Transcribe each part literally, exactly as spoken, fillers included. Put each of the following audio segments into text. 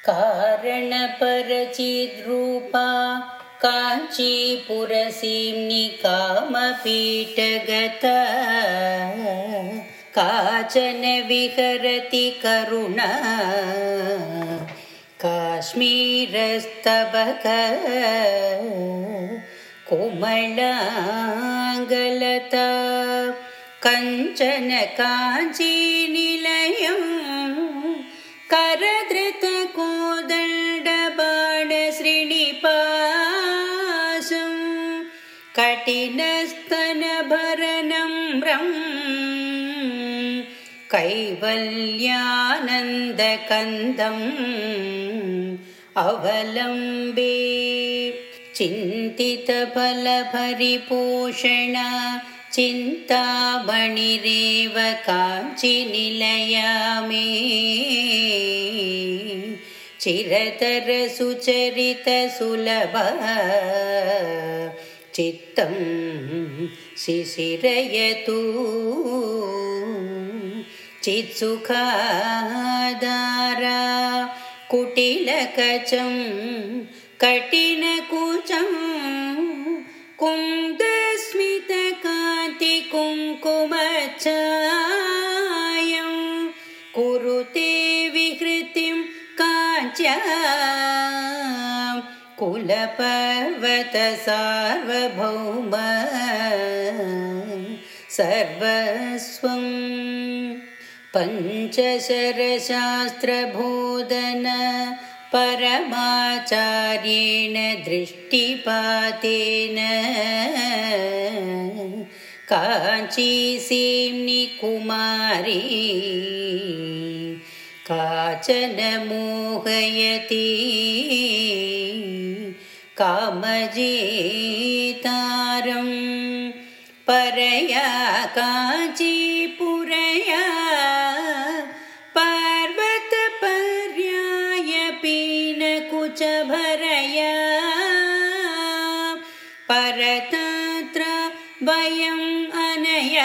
कारणपरचिद्रूपा काञ्चीपुरसीम्नि कामपीठगता काचन विहरति करुणा काश्मीरस्तबक कोमलाङ्गलता कञ्चन काञ्चीनिलयं करधृतकोदण्डबाणश्रीनिपाशं कठिनस्तनभरनम्रं कैवल्यानन्दकन्दम् अवलम्बे चिन्तितफलपरिपोषण चिन्तामणिरेव काञ्चीनिलया मे चिरतरसुचरितसुलभ चित्तं शिशिरयतु चित्सुखाधारा कुटिलकचं कठिनकुचं कुन्दस्मितकान्तिकुङ्कुमच्छायं कुरुते विहृतिं काञ्च्या कुलपर्वतसार्वभौम सर्वस्वं पञ्चशरशास्त्रबोधन परमाचार्येण दृष्टिपातेन काञ्चीसीम्नि कुमारी काचन मोहयति कामजेतारं परया काञ्चीपुरया पर्वतपर्यायपीनकुचभरया परतत्र वयम् अनया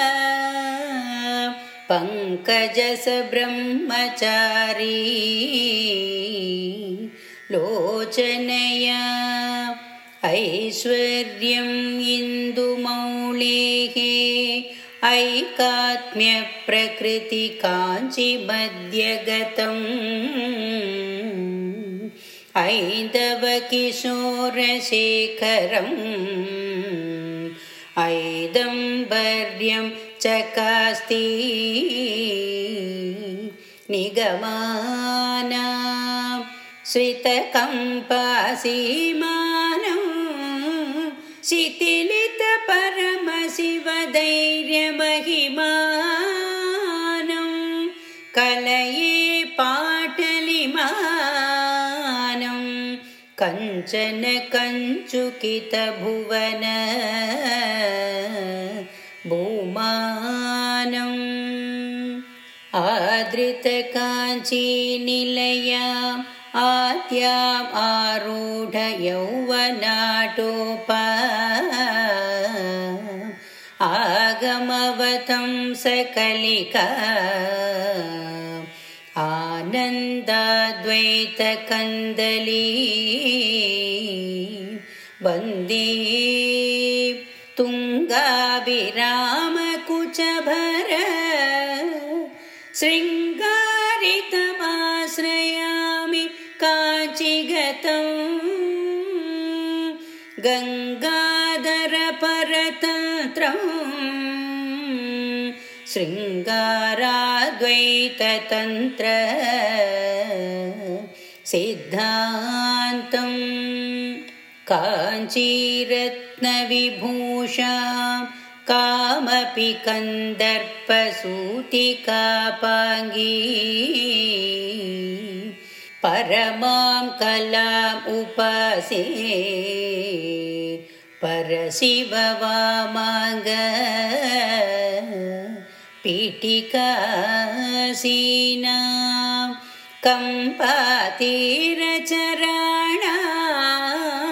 पङ्कजसब्रह्मचारी लोचनया ऐश्वर्यम् इन्दुमौलेः ऐकात्म्यप्रकृति काञ्चीमध्यगतम् ऐन्दवकिशोरशेखरम् ऐदम्बर्यं चकास्ति निगमानां श्रितकम्पासीमानं शिथिलितपरमशिवधैर्यमहिमानं कलये पाटलिमानं कञ्चन कञ्चुकितभुवन भूमानम् आदृतकाञ्चीनिलयाम् आद्याम् आरूढ यौवनाटोपा आगमवतं सकलिका आनन्दाद्वैतकन्दली वन्दे तुङ्गाभिरामकुचभर शृङ्गारितमाश्रयामि काञ्चीगतं गङ्गाधरपरतन्त्रं शृङ्गाराद्वैततन्त्र सिद्धान्तं काञ्चीरत्नविभूषा कामपि कन्दर्पसूतिकापाङ्गी परमां कलाम् उपासे परशिववामाङ्ग पीठिकासीनां कम्पातीरचराणां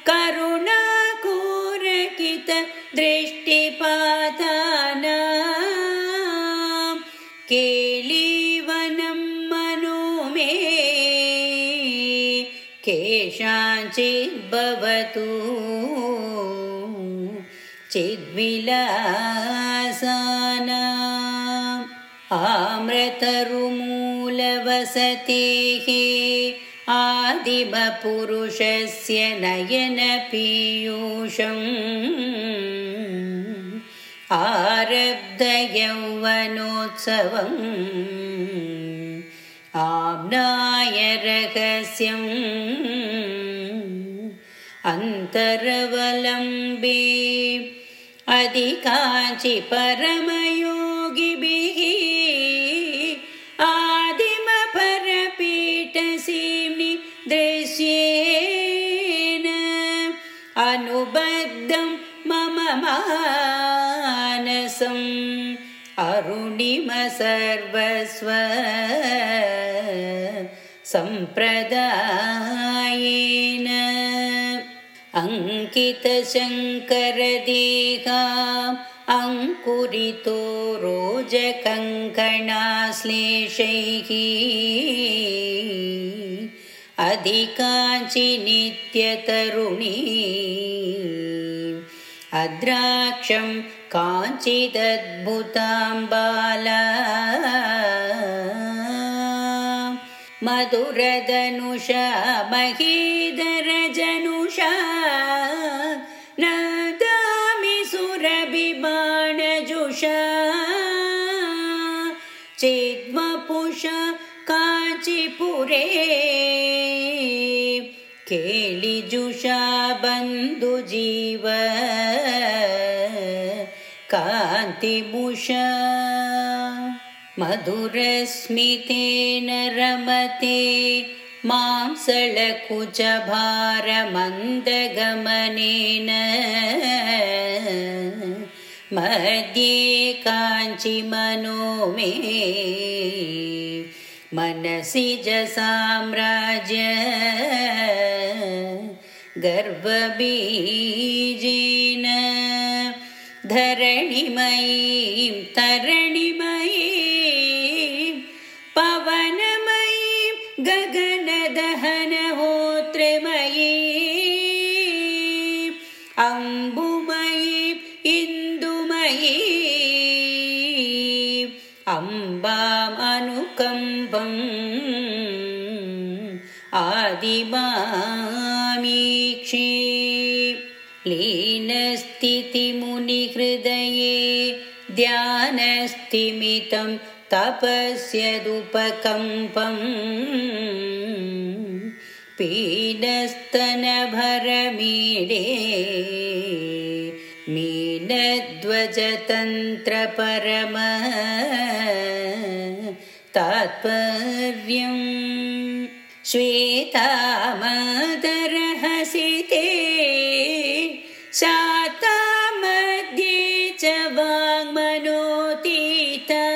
करुणाकोरकित दृष्टिपातानां केलीवनं मनो मे केषाञ्चिद्भवतु चिद्विलासानाम् आम्रतरुमूलवसतेः आदिमपुरुषस्य नयनपीयूषम् आरब्धयौवनोत्सवम् आम्नाय रहस्यम् अन्तरवलम्बे अधिकाञ्चि परमयोगिभिः आदिमपरपीठसीम्नि दृश्येन अनुबद्धं मम मानसम् अरुणिम सर्वस्व सम्प्रदायेन अंकितशङ्करदेहा अंकुरितो रोजकङ्कणाश्लेषैः अधिकाञ्चि नित्यतरुणी अद्राक्षं काञ्चिदद्भुतां बाला मधुरधनुषा महीधरजनुषा नदामि सुरभिबाणजुषा चिद्वपुषा काञ्चीपुरे केलिजुषा बन्धुजीव कान्तिमुषा मधुरस्मितेन रमते मांसलकुचभारमन्दगमनेन मध्ये काञ्चिमनो मे मनसि जसाम्राज्य गर्वबीजेन धरणिमयीं तरणिमयीं पवनमयीं गगनदहनहोत्रमयीं अम्बुमयीं इन्दुमयीं अम्बाम् अनुकम्पम् आदिमामीक्षे लीनस्थितिमुनिहृदये ध्यानस्थिमितं तपस्यदुपकम्पम् पीनस्तनभरमीडे मीनध्वजतन्त्रपरम तात्पर्यम् श्वेतामदरहसिते शातामध्ये च वाङ्मनोतीता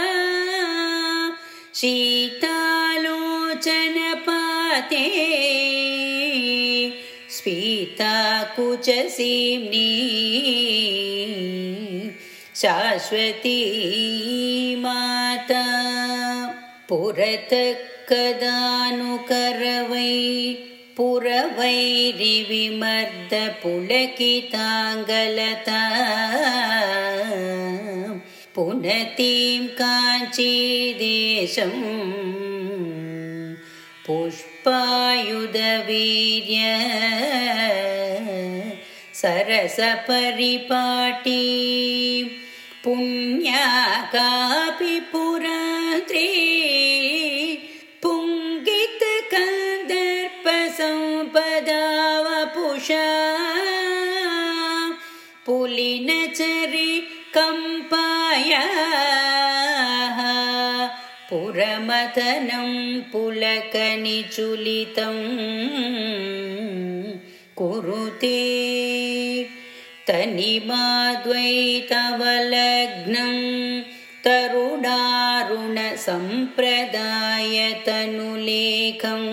शीतालोचनपाते स्फीताकुचसीम्नि शाश्वती माता पुरतः कदानुकरवै पुरवैरिविमर्दपुलकिताङ्गलता पुनतीं काञ्चीदेशं पुष्पायुधवीर्य सरसपरिपाटी पुण्या कापि पुरात्री पुंगितकन्दर्पसम्पदावपुषा पुलिनचरि कम्पायाः पुरमथनं पुलकनिचुलितं कुरुते तनिमाद्वैतवलग्नं तरुणारुणसम्प्रदायतनुलेखम्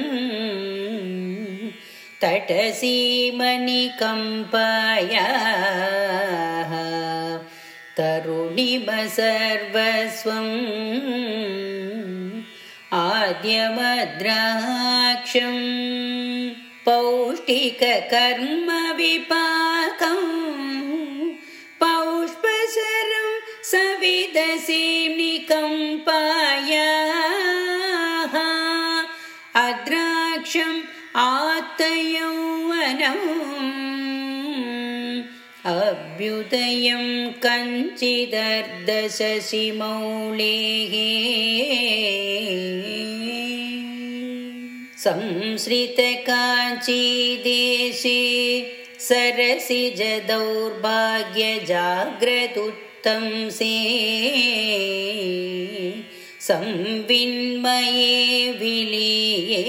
तटसीमणिकम्पायाः तरुणिम सर्वस्वम् आद्यमद्राक्षम् पौष्टिककर्मविपाकं पौष्पशरं सविदसीम्निकं पायाः अद्राक्षम् आत्तयौवनम् अभ्युदयं कञ्चिदर्धशशिमौलेः संश्रितकाञ्चीदेशे सरसिजदौर्भाग्यजाग्रदुत्तंसे संविन्मये विलीये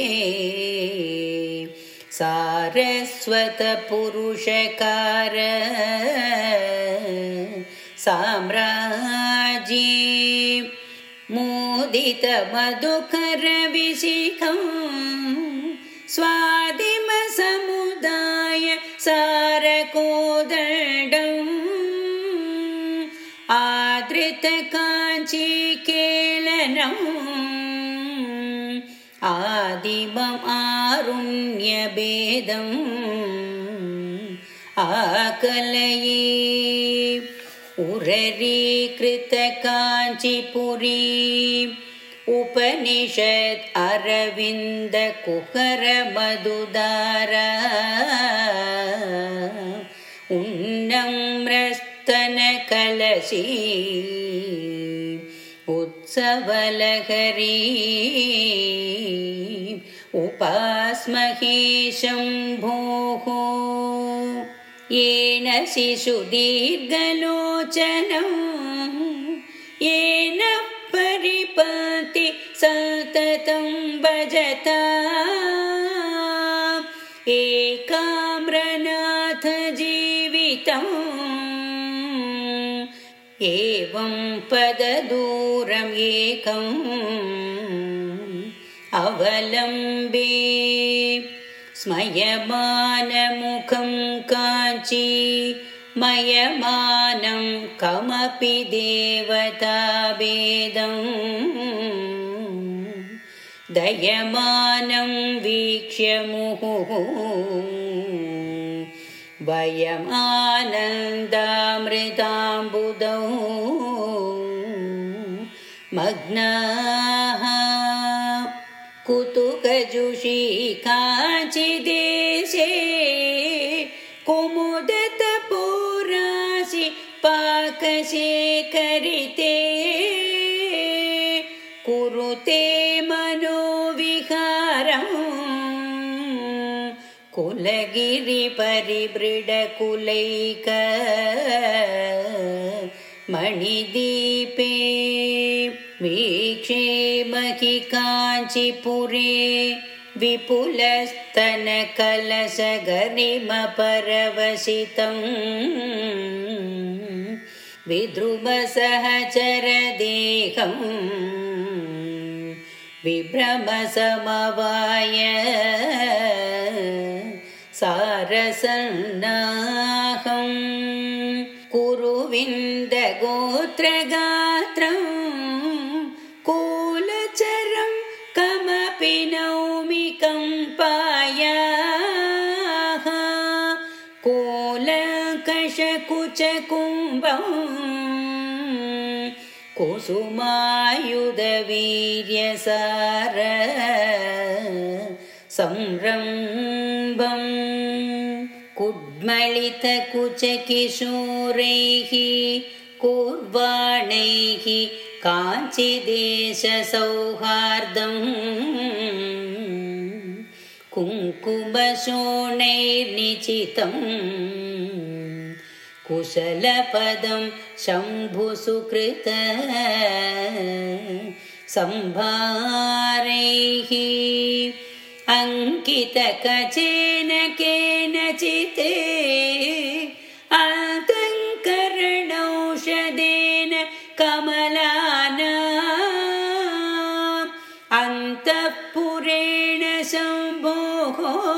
सारस्वतपुरुषकार साम्राज्ये मोदितमधुकरविशिखं स्वादिमसमुदाय सारकोदण्डम् आदृतकाञ्चीकेलनम् आदिमम् आरुण्यभेदम् आकलये उररीकृतकाञ्चीपुरी उपनिषत् अरविन्दकुहरमधुदारा उन्नम्रस्तनकलशी उत्सवलहरी उपास्महे शम्भोः येन शिशुदीर्घलोचनं येन परिपति सततं भजता एकाम्रनाथ जीवितम् एवं पददूरम् एकम् अवलम्बे स्मयमानमुखं काञ्ची मयमानं कमपि देवताभेदं दयमानं वीक्ष्य मुहुः वयमानन्दामृताम्बुदौ मग्नाः कुतुकजुषी काञ्चीदेशे कुमुदतपोराशि पाकशेखरिते कुरुते मनोविहारम् कुलगिरिपरिबृढकुलैक मणिदीपे वीक्षे महि काञ्चीपुरे विपुलस्तनकलशगरिमपरवशितं विद्रुमसहचरदेहं विभ्रमसमवाय सारसन्नाहं कुरुविन्दगोत्रगात्रं कूलचरं कमपि नौमिकं पायाः कोलकषकुचकुम्भं कुसुमायुधवीर्यसार संरम्भं कुड्मलितकुचकिशोरैः कुर्वाणैः काञ्चीदेशसौहार्दं कुङ्कुमशोणैर्निचितं कुशलपदं शम्भुसुकृत संभारैः अंकितकचेन केनचित् अलङ्करणौषधेन कमलानाम् अन्तःपुरेण शम्भोः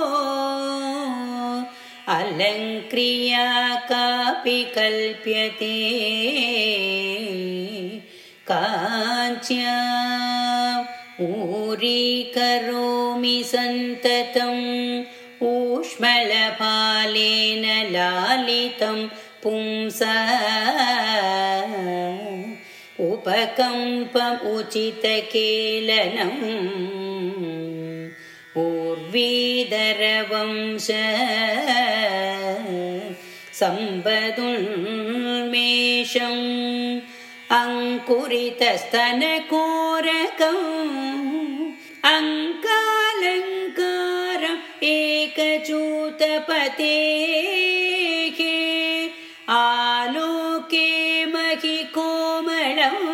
अलङ्क्रिया कापि कल्प्यते काञ्च्या ऊरीकरोमि सन्ततं ऊष्मलपालेन लालितं पुंसः उपकम्पम् उचितकेलनम् ऊर्वीदरवंश सम्पदुन्मेषम् अङ्कुरितस्तनकोरकम् अङ्कालङ्कारम् एकचूतपतेः आलोके महिकोमलम्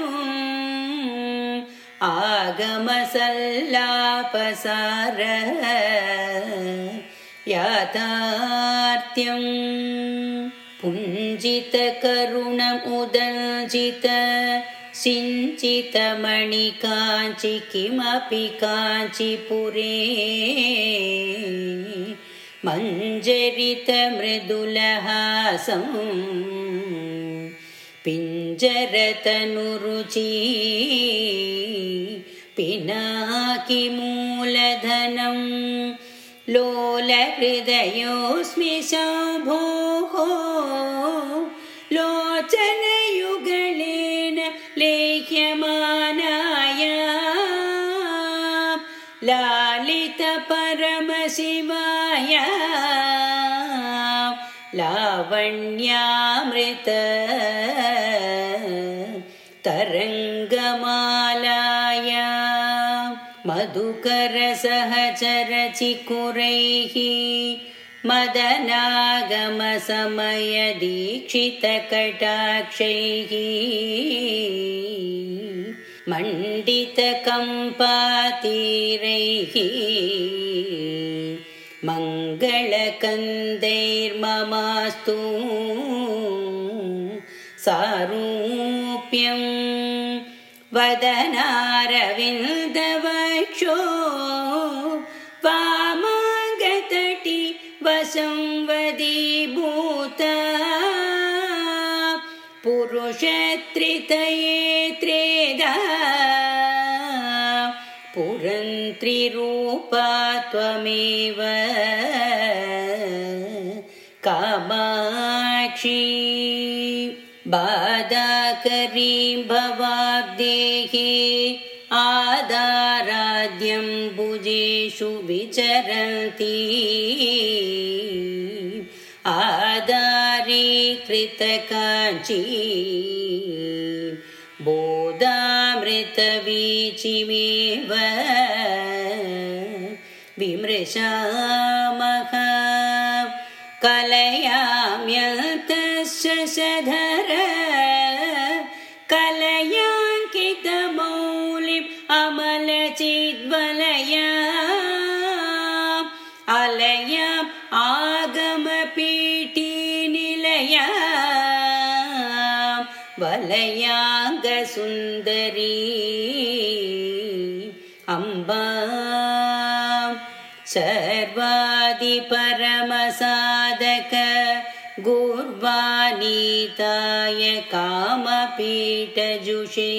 आगमसल्लापसारः याथार्थ्यम् पुञ्जितकरुणमुदजित सिञ्चितमणिकाञ्चि किमपि काञ्चिपुरे मञ्जरितमृदुलहासं पिञ्जरतनुरुचि पिनाकिमूलधनं लोलहृदयोऽस्मि शम्भोः लोचनयुगलेन लेख्यमानाय लालितपरमशिवाय लावण्यामृत तरङ्गमालाय मधुकरसहचरचिकुरैः मदनागमसमयदीक्षितकटाक्षैः मण्डितकम्पातीरैः मङ्गलकन्दैर्ममास्तु सारूप्यं वदनारविन्दवक्षो वामाङ्गतटी वसंवदीभूता पुरुषत्रितये त्रेधा पुरन्त्रिरूपा त्वमेव कामाक्षी बाधाकरीं भवाब्देः आदाराद्यं भुजेषु विचरन्ति आदारीकृतकाञ्ची बोधामृतवीचिमेव विमृशामः कलयाम्यतश्शशधर कलयाङ्कितमौलिम् अमलचिद्वलया अलयाम् आगमपीठीनिलया वलयाङ्गसुन्दरी अम्बा सर्वादिपरमसाधक गुर्वानीताय कामपीठजुषे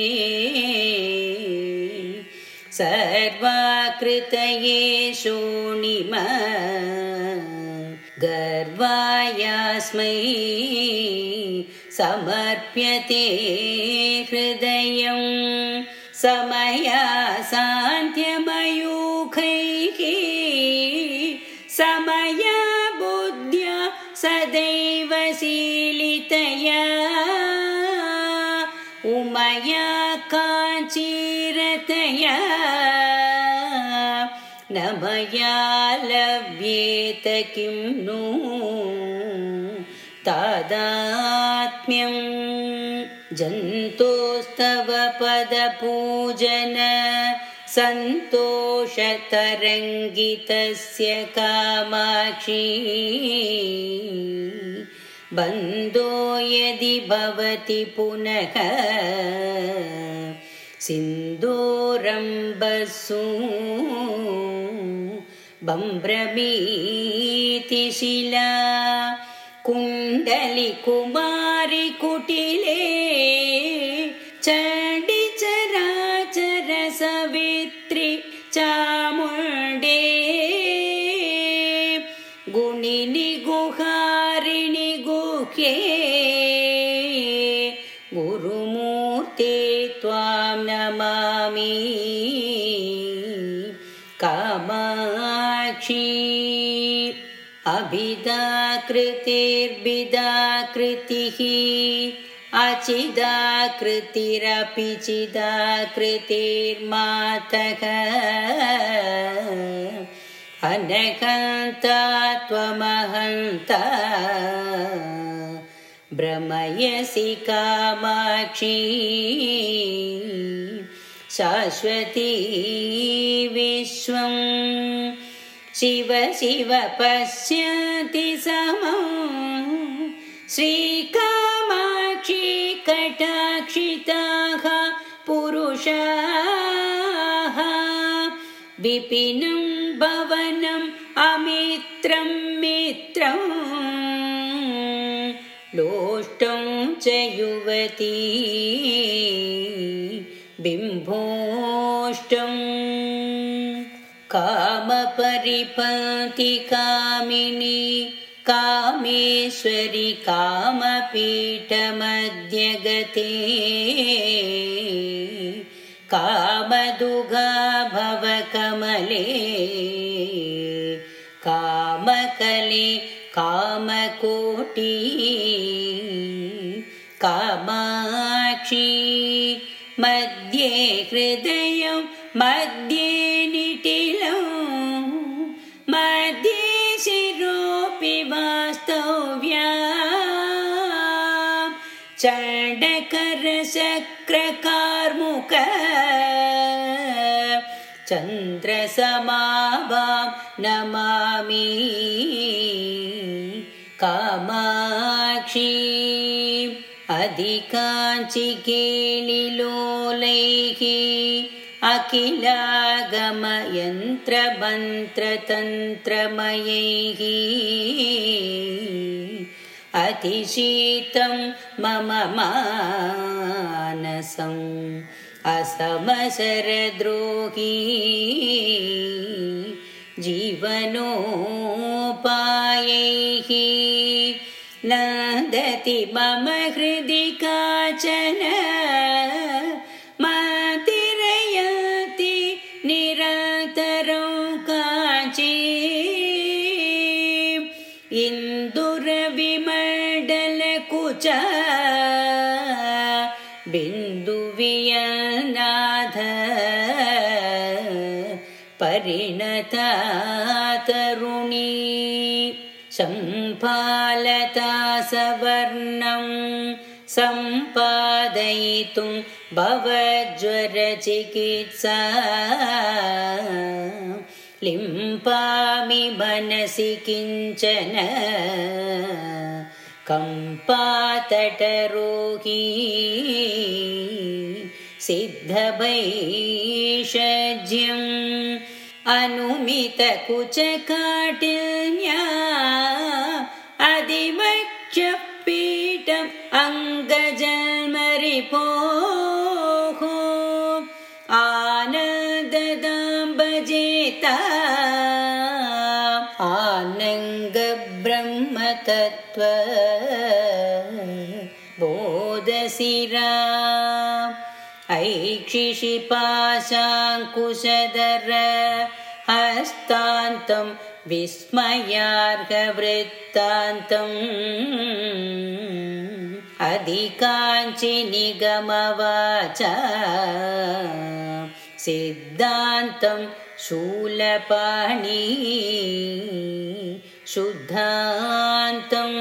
सर्वाकृतये शोणिम गर्वायास्मै समर्प्यते हृदयं समया सान्त्यमयूखैः समया बुद्ध्या सदैव शीलितया उमया काञ्चीरतया न मया लभ्येत किं नु तादात्म्यं जन्तोस्तव पदपूजन सन्तोषतरङ्गितस्य कामाक्षी बन्धो यदि भवति पुनः सिन्दूरम्बसु बम्भ्रमीति शिला कुण्डली कुमारी कुटिले चण्डिचराचर सवित्री चामुण्डे गुरुमूर्त्ये गुरुमूर्ते त्वां नमामि कामाक्षी अभिदाकृतिर्भिदाकृतिः अचिदाकृतिरपि चिदाकृतिर्मातः अनहन्ता त्वमहन्ता भ्रमयसि कामाक्षी शाश्वती विश्वं शिव शिव पश्यति समं श्रीकामाक्षी कटाक्षिताः पुरुषाः विपिनं भवनम् अमित्रं मित्रं लोष्टं च युवती बिम्बोष्टं कामपरिपन्ति कामिनी कामेश्वरी कामपीठमध्यगते कामदुगा भवकमले कामकले कामकोटी कामाक्षी मध्ये हृदयं मध्ये निटिलं मध्ये शिरोऽपि वास्तव्या चण्डकरशक्रकार्मुक चन्द्रसमाभां नमामि कामाक्षी अधिकाञ्चिकेलिलोलैः अखिलागमयन्त्रमन्त्रतन्त्रमयैः अतिशीतं मम मानसम् असमशरद्रोही जीवनोपायैः नन्दति मम हृदि काचन मातिरयति निरन्तरं काची इन्दुरविमण्डलकुच बिन्दुवियनाथ परिणता तरुणी सम्पालता सवर्णं सम्पादयितुं भवज्वरचिकित्सा लिम्पामि मनसि किञ्चन कम्पातटरोगी सिद्धभैषज्यम् अनुमितकुचकाठिन्या अधिवक्षपीठम् अङ्गजन्मरिपोः आनन्ददां भजेता आनङ्गब्रह्मतत्त्व बोधशिरा ऐक्षिशिपाशाङ्कुशधर हस्तान्तं विस्मयार्हवृत्तान्तम् अधिकाञ्चि निगमवाचा सिद्धान्तं शूलपाणि शुद्धान्तम्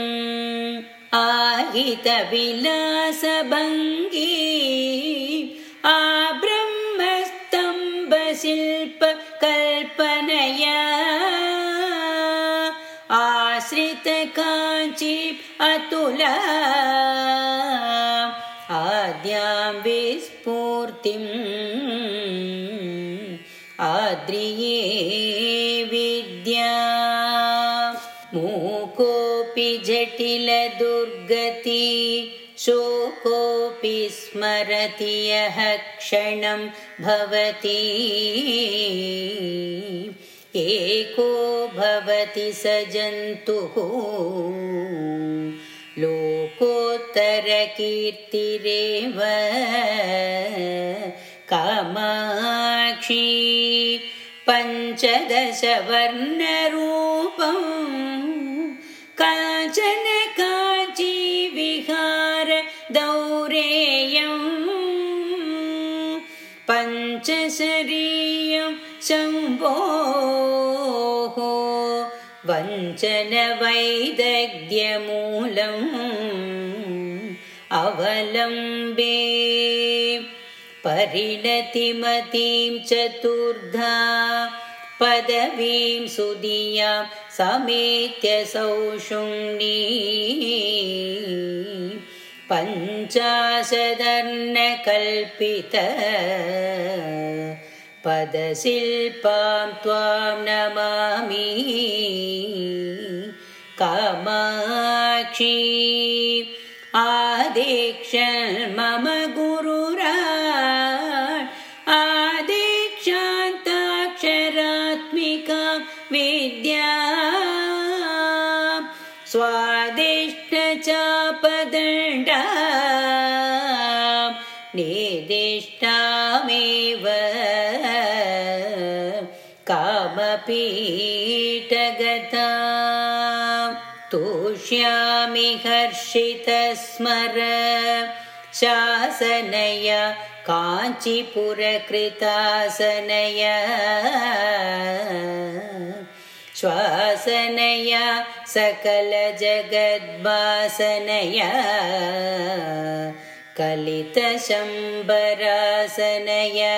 आहितविलासभङ्गी आब्रह्मस्तम्भशिल्पकल्पनया आश्रितकाञ्ची अतुला आद्यां विस्फूर्तिम् आद्रिये विद्या मूकोऽपि जटिलदुर्गति शोकोऽपि स्मरति यः क्षणं भवति एको भवति स जन्तुः लोकोत्तरकीर्तिरेव कामाक्षी पञ्चदशवर्णरूपं काञ्चन काञ्चीविहार दौरेयं पञ्चशरीयं शम्भोः वञ्चनवैदग्ध्यमूलम् अवलम्बे परिणतिमतीं चतुर्धा पदवीं सुधियां समेत्य सौषुम्नी पञ्चाशदर्णकल्पित पदशिल्पां त्वां नमामि कामाक्षी आदेक्षन् मम गुरुराट् आदेक्षान्ताक्षरात्मिका विद्या स्वादिष्टचापदण्डा निर्दिष्टामेव कामपीठगता तुष्यामि हर्षितस्मर शासनया काञ्चीपुरकृतासनया श्वासनया सकलजगद्वासनया कलितशम्बरासनया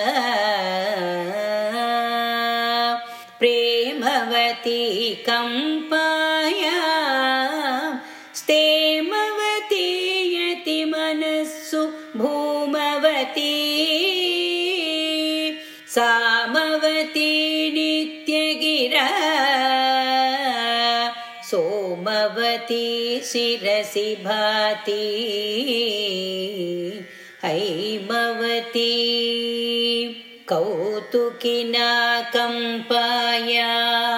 प्रेमवती कम्पाया स्तेमवती यतिमनस्सु भूमवती सामवती नित्यगिरा सोमवती शिरसि भाति हैमवती कौतुकिना कम्पाया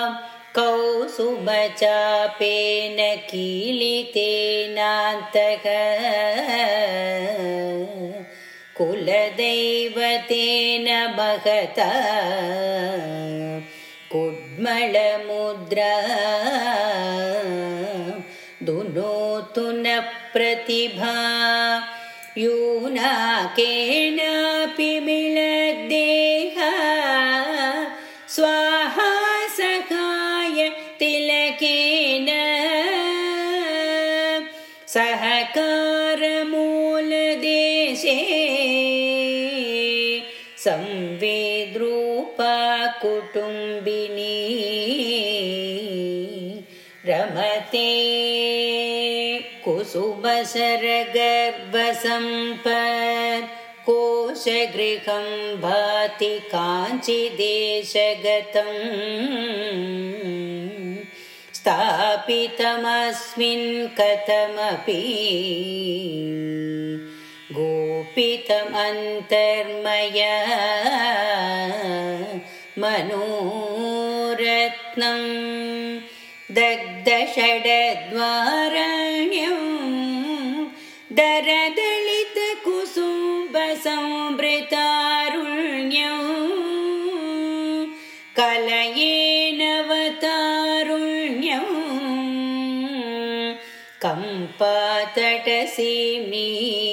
कौसुमचापेन कीलितेनान्तः कुलदैवतेन महता कुड्मलमुद्रा दुनोतु न प्रतिभा यूनाकेनापि मिलद्देहा स्वाहा सखाय तिलकेन सहकारमूलदेशे संवेद्रूपा कुटुम्बिनी रमते कुसुमशरगर्भसम्पत् कोशगृहं भाति काञ्चीदेशगतं स्थापितमस्मिन् कथमपि गोपितमन्तर्मया मनोरत्नं दग्धषडद्वारण्यं दरदलितकुसुम्बसंवृतारुण्यं कलयेनवतारुण्यं कम्पातटसीम्नि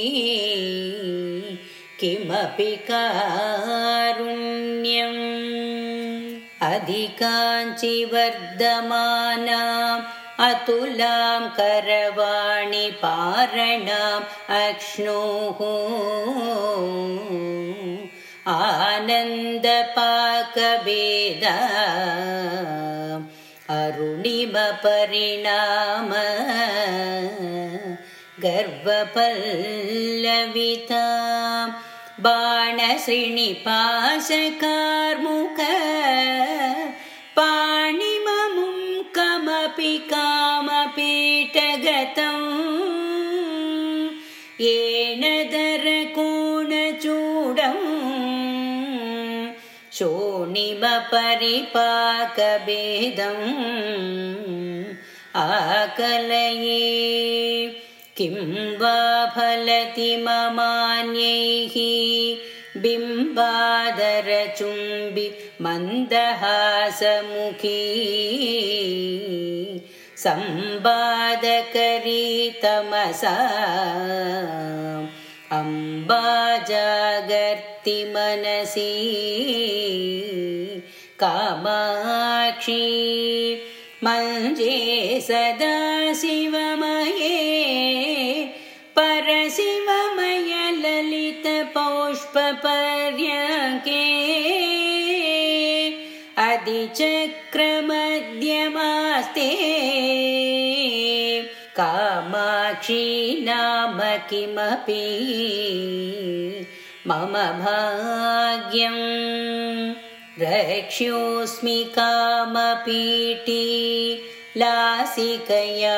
किमपि कारुण्यम् अधिकाञ्चिवर्धमानाम् अतुलां करवाणि पारणाम् अक्ष्णोः आनन्दपाकभेदा अरुणिमपरिणाम गर्वपल्लविता बाणश्रीनिपाशकार्मुक पाणिममुं कमपि कामपीठगतं येन दरकोणचूडं शोणिमपरिपाकभेदं आकलये किं वा फलति ममान्यैः बिम्बादरचुम्बि मन्दहासमुखी संवादकरी तमसा अम्बा जागर्ति मनसि कामाक्षी मञ्जे सदा शिवमये परशिवमय ललितपुष्पपर्यङ्के अधिचक्रमध्यमास्ते कामाक्षी नाम किमपि मम भाग्यं रक्ष्योऽस्मि कामपीठी लासिकया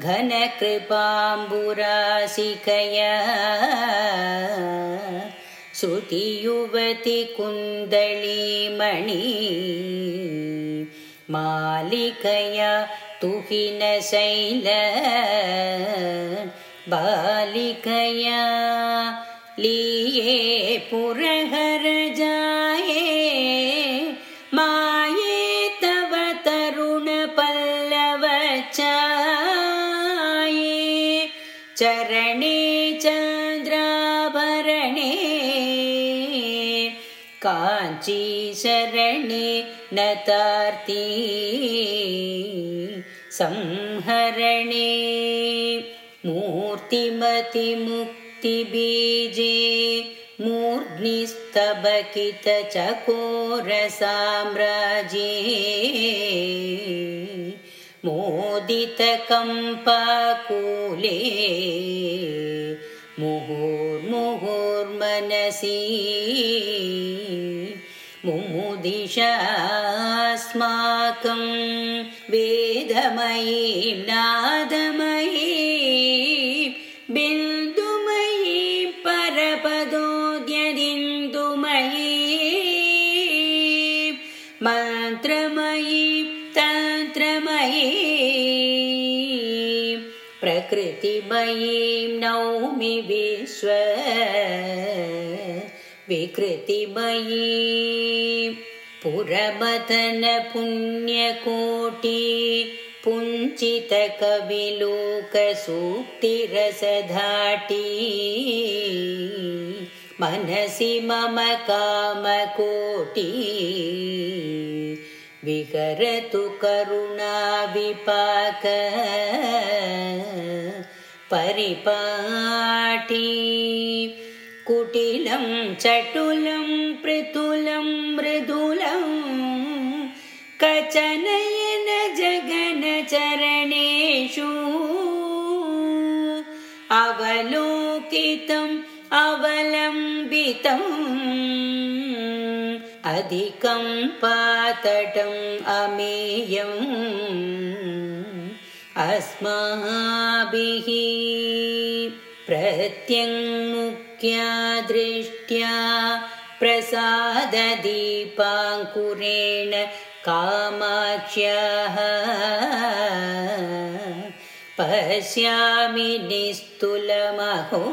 घनकृपाम्बुरासिकया श्रुतियुवति कुन्दलीमणि मालिकया तुहिनशैल बालिकया लीये पुरहर जाये माये तव तरुण पल्लवचाये चरणे चन्द्राभरणे काञ्ची शरणे नतार्ती संहरणे मूर्तिमतिमुक्तिबीजे मूर्ध्निस्तबकितचकोरसाम्राज्ये मोदितकम्पाकूले मुहुर्मुहुर्मनसि मुमुदिशास्माकं वेदमयीं नादमयीं बिन्दुमयीं परपदोद्यदिन्दुमयीं मन्त्रमयीं तन्त्रमयीं प्रकृतिमयीं नौमि विश्व विकृतिमयीं पुरमथन पुण्यकोटि पुञ्चितकविलोकसूक्तिरसधाटी मनसि मम कामकोटि विहरतु करुणाविपाक परिपाटी कुटिलं चटुलं पृथुलं मृदुलं कचनयन जगनचरणेषु अवलोकितम् अवलम्बितम् अधिकं पातटम् अमेयम् अस्माभिः प्रत्यङ्मुख्या दृष्ट्या प्रसाददीपाङ्कुरेण कामाक्ष्याः पश्यामि निस्तुलमहो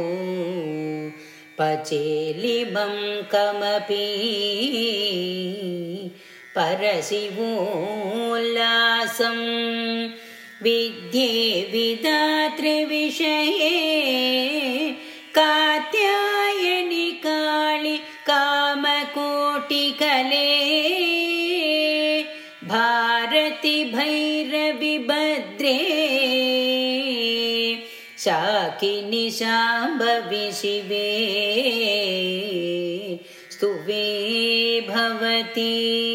पचेलिमं कमपि परशिवोल्लासं विद्ये विधातृविषये कात्यायनि काळि कामकोटिकले भारति भैरवि भद्रे शाकिनि शाम्भवि शिवे स्तुवे भवति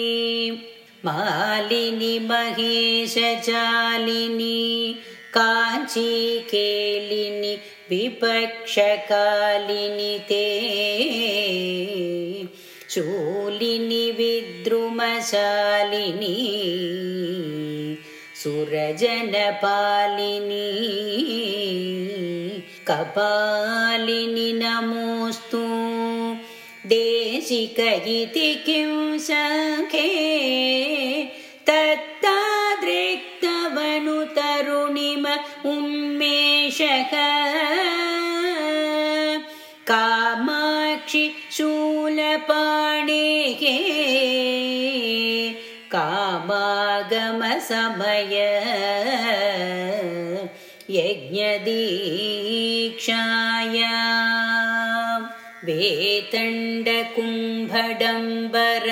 मालिनि महेशचालिनि काञ्ची केलिनि विपक्षकालिनि ते शूलिनि विद्रुमशालिनि सुरजनपालिनि कपालिनि नमोस्तु देशिक इति किं सखे तत्तादृक्तवनुत कामाक्षि शूलपाणेः कामागमसमय यज्ञदीक्षाया वेतण्डकुम्भडम्बर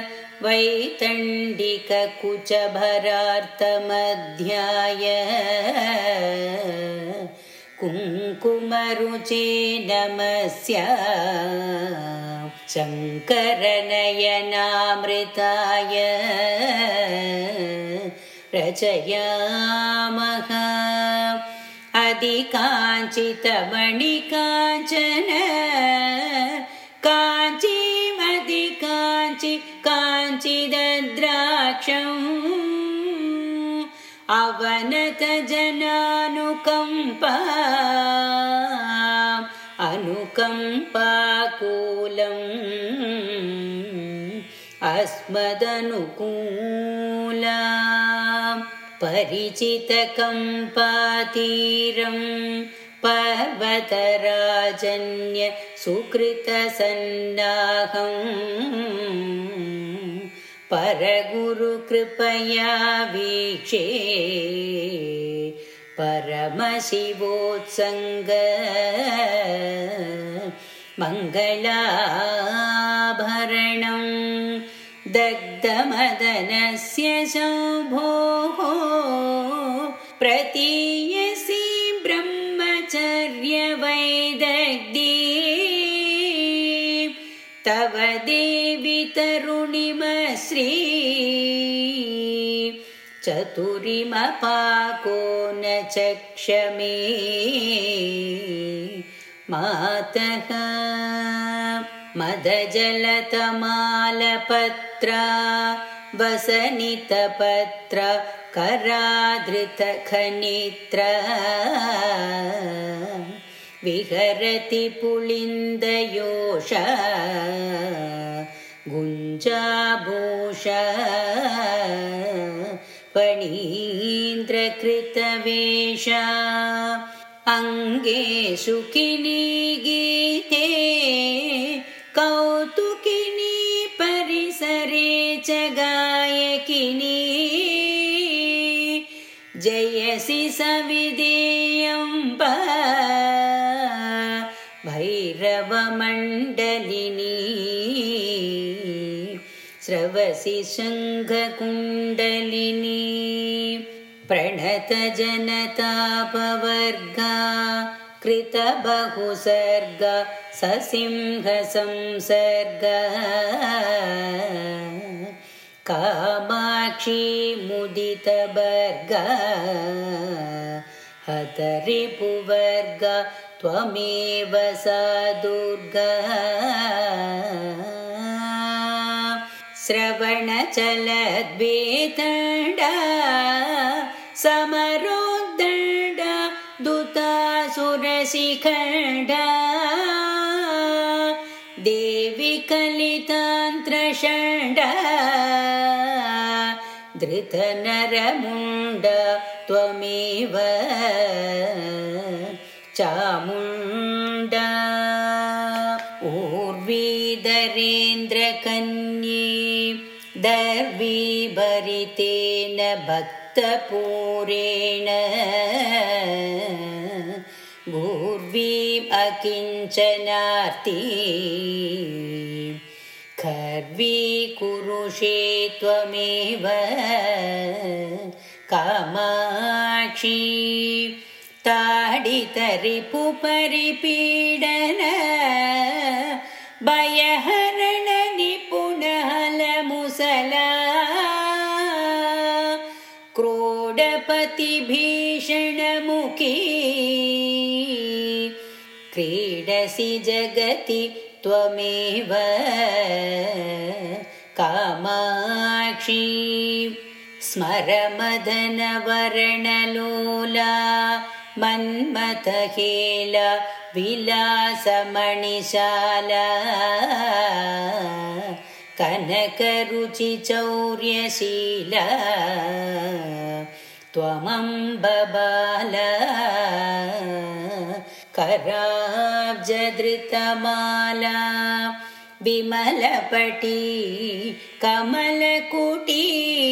वैतण्डिककुचभरार्तमध्याय कुङ्कुमरुचे नमस्य शङ्करनयनामृताय रचयामः अधिकाञ्चितमणिकाञ्चन काञ्चीमधिकाञ्चि काञ्चिदद्राक्षम् अवनतजनानुकम्पा अनुकम्पाकूलम् अस्मदनुकूला परिचितकम्पातीरं पर्वतराजन्य सुकृतसन्नाहम् परगुरुकृपया वीक्षे परमशिवोत्सङ्ग मङ्गलाभरणं दग्धमदनस्य शम्भोः प्रतीयसि ब्रह्मचर्यवैदग्धी तव देवि तरुणिमश्री चतुरिमपाको न चक्षमे मातः मदजलतमालपत्रा वसनितपत्र कराधृतखनित्र विहरति पुलिन्दयोष गुञ्जाभूष फणीन्द्रकृतवेष अङ्गे सुखिनी गीते कौतुकिनी परिसरे च गायकिनी जयसि सविदेयम्ब भैरवमण्डलिनी स्रवसि शङ्खकुण्डलिनी प्रणतजनतापवर्गा कृतबहुसर्ग ससिंहसंसर्ग कामाक्षी मुदितवर्ग हतरिपुवर्ग त्वमेव सा दुर्गा श्रवणचलद्वेतण्ड समरोद्दण्ड दूतासुरशिखण्ड देवि कलितान्त्रषण्ड धृतनरमुण्ड त्वमेव चामुण्डा ऊर्वीधरेन्द्रकन्ये दर्वीभरितेन भक्तपूरेण भूर्वीम् अकिञ्चनार्ती खर्वी कुरुषे त्वमेव कामाक्षी ताडितरिपुपरिपीडन भयहरण निपुणहलमुसला क्रोडपतिभीषणमुखी क्रीडसि जगति त्वमेव कामाक्षी स्मरमदनवर्णलोला मन्मथहेला विलासमणिशाला कनकरुचिचौर्यशीला त्वमम्बबाला कराब्जधृतमाला विमलपटी कमलकुटी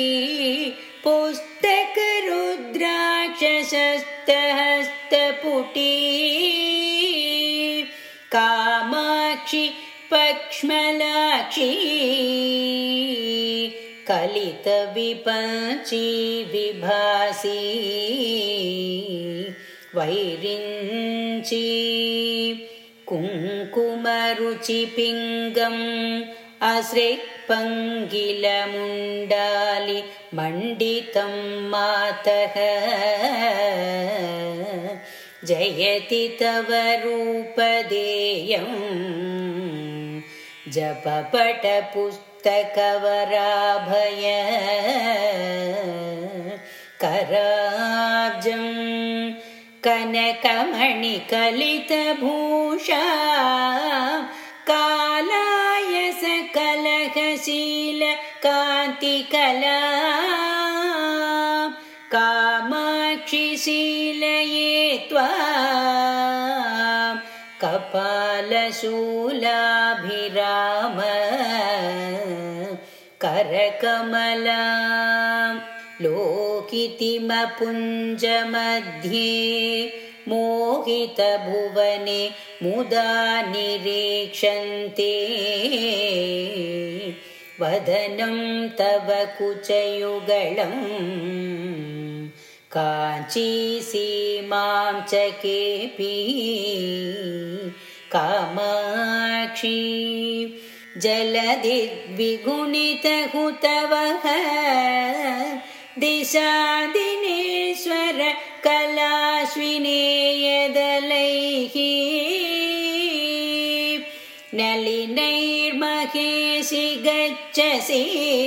पुस्तकरुद्राक्षसस्तहस्तपुटी कामाक्षि पक्ष्मलाक्षी कलितविपञ्ची विभासी वैरिञ्ची कुङ्कुमरुचिपिङ्गम् असृक्पङ्गिलमुण्डालि मण्डितं मातः जयति तव रूपदेयं जपपटपुस्तकवराभय कराब्जं कनकमणिकलितभूषा कालायसकलहशील कान्तिकला कामाक्षि शीलये त्वां कपालशूलाभिराम करकमला लोकितिमपुञ्जमध्ये मोहितभुवने मुदा निरीक्षन्ते वदनं तव कुचयुगलं काञ्चीसीमां च केऽपि कामाक्षी जलधिद्विगुणितहुतवः दिशादिनेश्वर कलाश्विनेयदलैः नलिनैर्महेशि गच्छसि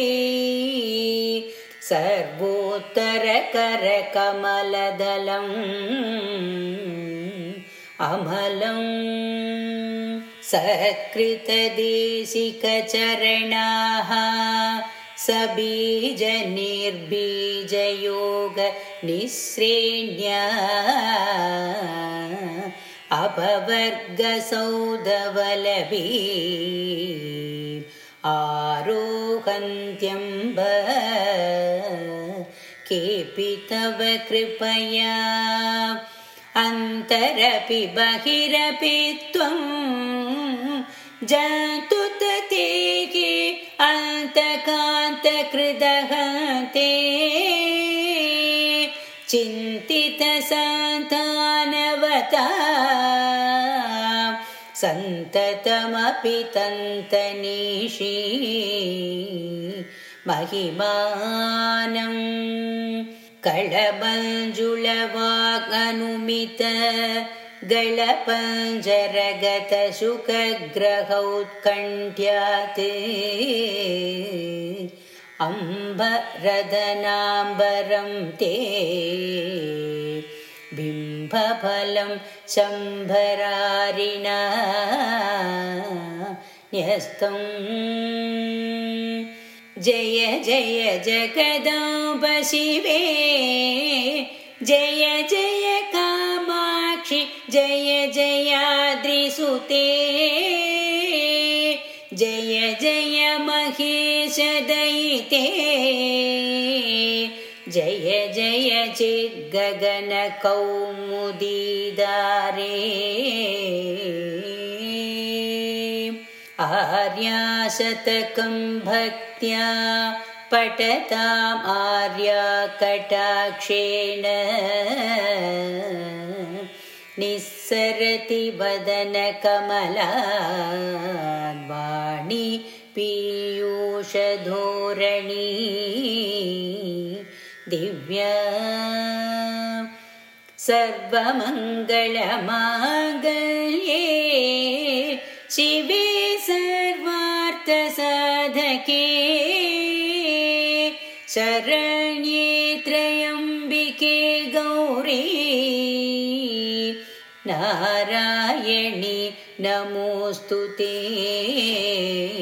सर्वोत्तरकरकमलदलम् अमलं सत्कृतदेशिकचरणाः सबीजनिर्बीजयोग निःश्रेण्या अपवर्गसौधवलभी आरोहन्त्यम्ब केऽपि तव कृपया अन्तरपि बहिरपि त्वं जन्तुततेः अन्तकान्तकृदहते चिन्तितसन्तानवता सन्ततमपि तन्तनीषी महिमानं कळमञ्जुलवागनुमित गलपञ्जरगतशुकग्रहौत्कण्ठ्यात् अम्बरदनाम्बरं ते बिम्बफलं शम्भरारिणा न्यस्तं जय जय जगदाम्ब शिवे जय जय कामाक्षि जय जयाद्रिसुते जय जय महेशदयिते जय जय चिद्गगनकौमुदीदारे आर्याशतकं भक्त्या पठताम् आर्या कटाक्षेण निस्सरति वदनकमलावाणी पीयूषधोरणी दिव्या सर्वमङ्गलमाङ्गल्ये शिवे सर्वार्थसाधके शरण्ये त्र्यम्बिके गौरी नारायणी नमोऽस्तु ते।